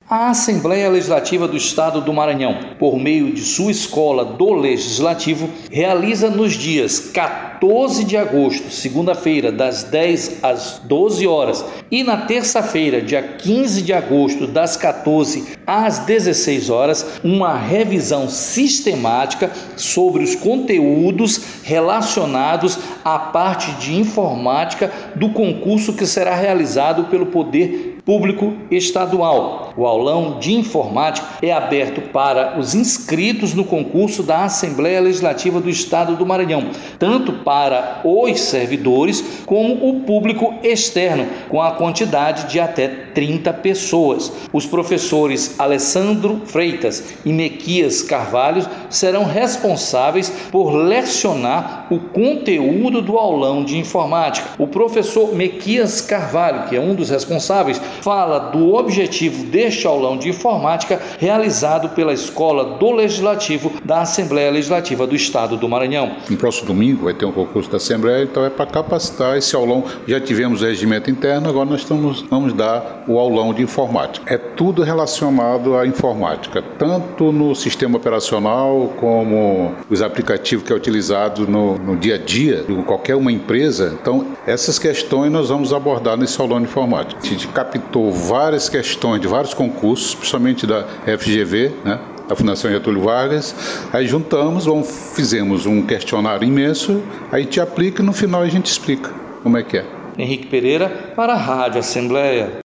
A Assembleia Legislativa do Estado do Maranhão, por meio de sua Escola do Legislativo, realiza nos dias 14 de agosto, segunda-feira, das 10 às 12 horas, e na terça-feira, dia 15 de agosto, das 14 às 16 horas, uma revisão sistemática sobre os conteúdos relacionados à parte de informática do concurso que será realizado pelo Poder Público Estadual. O aulão de informática é aberto para os inscritos no concurso da Assembleia Legislativa do Estado do Maranhão, tanto para os servidores como o público externo, com a quantidade de até 30 pessoas. Os professores Alessandro Freitas e Mequias Carvalho serão responsáveis por lecionar o conteúdo do aulão de informática. O professor Mequias Carvalho, que é um dos responsáveis, fala do objetivo deste aulão de informática realizado pela Escola do Legislativo da Assembleia Legislativa do Estado do Maranhão. No próximo domingo vai ter um concurso da Assembleia, então é para capacitar esse aulão. Já tivemos o regimento interno, agora nós vamos dar o aulão de informática. É tudo relacionado à informática, tanto no sistema operacional como os aplicativos que é utilizado no dia a dia de qualquer uma empresa. Então, essas questões nós vamos abordar nesse aulão de informática. A gente captou várias questões de vários concursos, principalmente da FGV, da Fundação Getúlio Vargas. Aí juntamos, fizemos um questionário imenso, aí te aplica e no final a gente explica como é que é. Henrique Pereira para a Rádio Assembleia.